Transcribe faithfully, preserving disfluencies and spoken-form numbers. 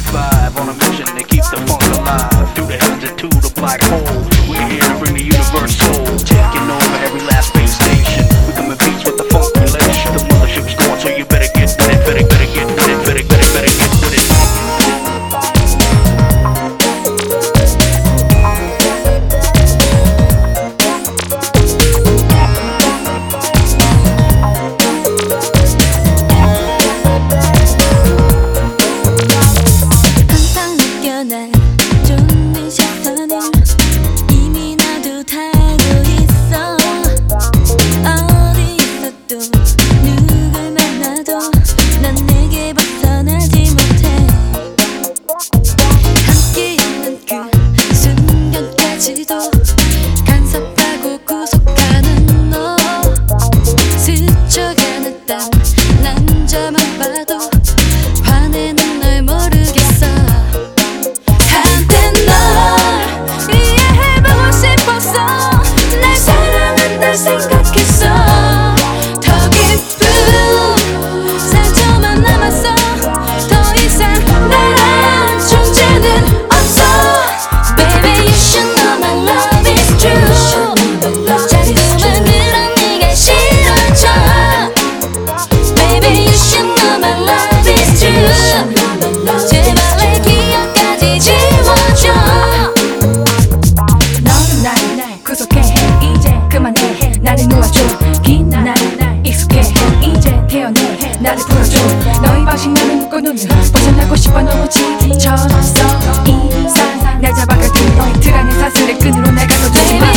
five on a mission to keep the funk alive. Through the heavens and to the black hole, we're here to bring the universe soul. Taking over every last space station. We come in peace with the funk relation. The mothership's going, so you better get with it. Better, better get with it. Better, better, better get with it. 간섭하고 구속하는 너 스쳐가는 땀 남자만 봐도 화내는 널 모르겠어. 한때 널 이해해보고 싶었어. 날 사랑한다 생각했어. 더 깊은 상처만 남았어. 더 이상 나란 존재는 없어. Baby you should know my love is true. 자리수만 그런 네가 싫어져. Baby you should know my love is true. 제발 내 기억까지 지워줘. 너는 날 구속해 이제 그만해. 나를 놓아줘. 긴 날 익숙해 이제 태어내. 나를 풀어줘. 너의 방식 나는 묶어놓는 벗어나고 싶어 너무 지쳐졌어. 이상 날 잡아갈 때 너의 틀 안에 사슬의 끈으로 날 가둬두지 마.